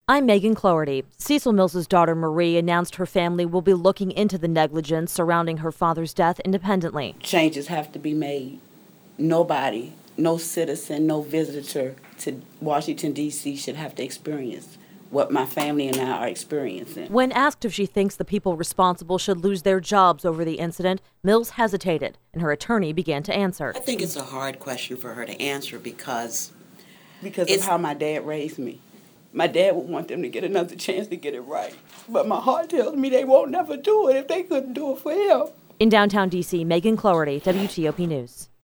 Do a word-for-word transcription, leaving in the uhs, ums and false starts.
I'm Megan Cloherty. Cecil Mills's daughter Marie announced her family will be looking into the negligence surrounding her father's death independently. Changes have to be made. Nobody, no citizen, no visitor to Washington, D C should have to experience what my family and I are experiencing. When asked if she thinks the people responsible should lose their jobs over the incident, Mills hesitated, and her attorney began to answer. I think it's a hard question for her to answer because... Because of how my dad raised me. My dad would want them to get another chance to get it right. But my heart tells me they won't never do it if they couldn't do it for him. In downtown D C, Megan Cloherty, W T O P News.